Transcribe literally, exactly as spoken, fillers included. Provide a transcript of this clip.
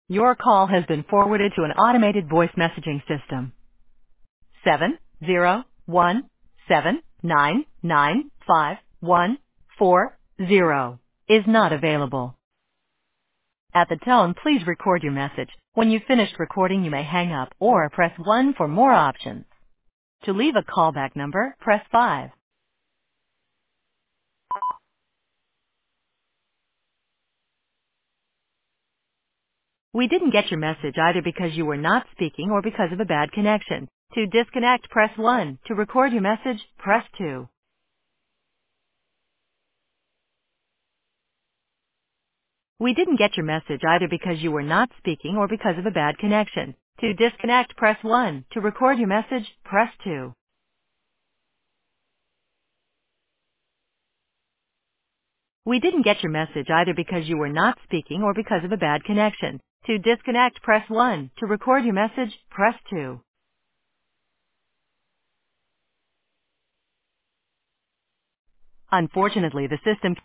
Your call has been forwarded to an automated voice messaging system. Seven zero one seven nine nine five one four zero is not available. At the tone, please record your message. When you've finished recording, you may hang up or press one for more options. To leave a callback number, press five. We didn't get your message either because you were not speaking or because of a bad connection. To disconnect, press one. To record your message, press two. We didn't get your message either because you were not speaking or because of a bad connection. To disconnect, press one. To record your message, press two. We didn't get your message either because you were not speaking or because of a bad connection. To disconnect, press one. To record your message, press two. Unfortunately, the system